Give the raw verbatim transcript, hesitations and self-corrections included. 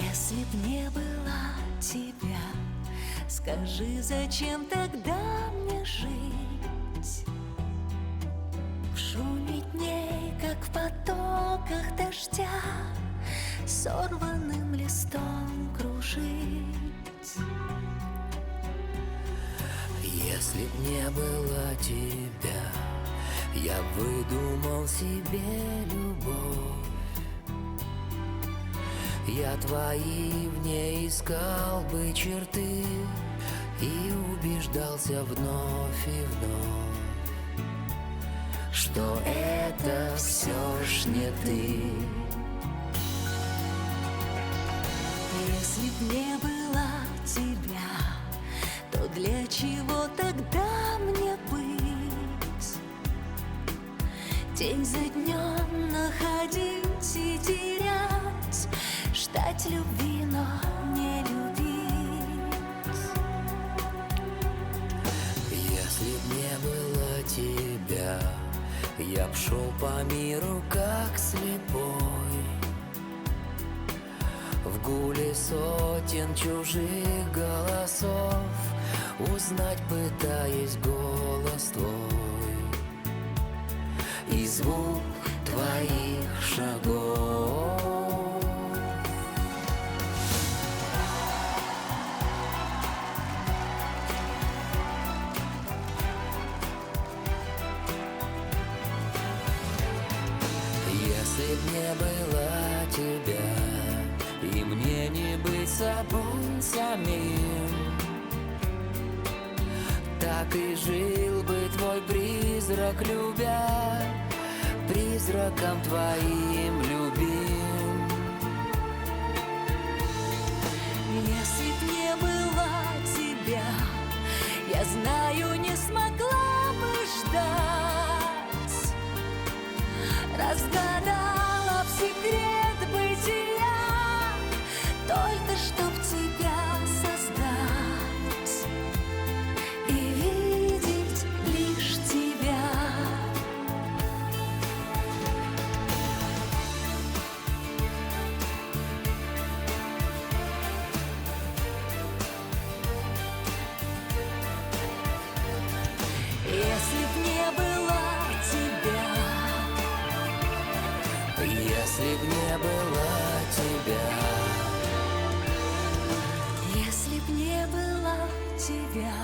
Если б не было тебя, скажи, зачем тогда мне жить? В шуме дней, как в потоках дождя, сорванным листом кружить. Если б не было тебя, я выдумал себе любовь. Я твои в ней искал бы черты и убеждался вновь и вновь, что это все ж не ты. Если б не было тебя, то для чего тогда мне быть? День за днем находить и терять, ждать любви, но не любить. Если б не было тебя, я б шел по миру как слепой, в гуле сотен чужих голосов, узнать пытаясь голос твой и звук твоих шагов. Если б не было тебя, и мне не быть собой самим, так и жил бы твой призрак, любя, призраком твоим любим. Если б не было тебя, я знаю, не смогла бы ждать, разгадала б секрет бытия, только чтоб тебя создать и видеть лишь тебя. Если б не было тебя, если б не было тебя, если б не было тебя.